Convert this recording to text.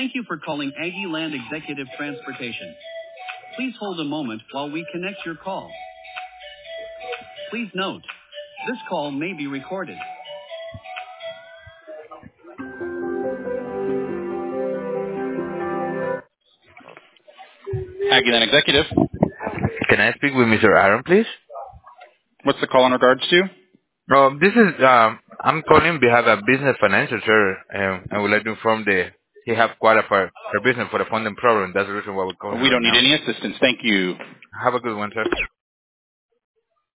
Thank you for calling Aggie Land Executive Transportation. Please hold a moment while we connect your call. Please note, this call may be recorded. Aggie Land Executive. Can I speak with Mr. Aaron, please? What's the call in regards to? This is, I'm calling on behalf of Business Financial, sir, and I would like to inform he have qualified for business for the funding program. That's the reason why we're calling We right don't need now. any assistance. Thank you. Have a good one, sir.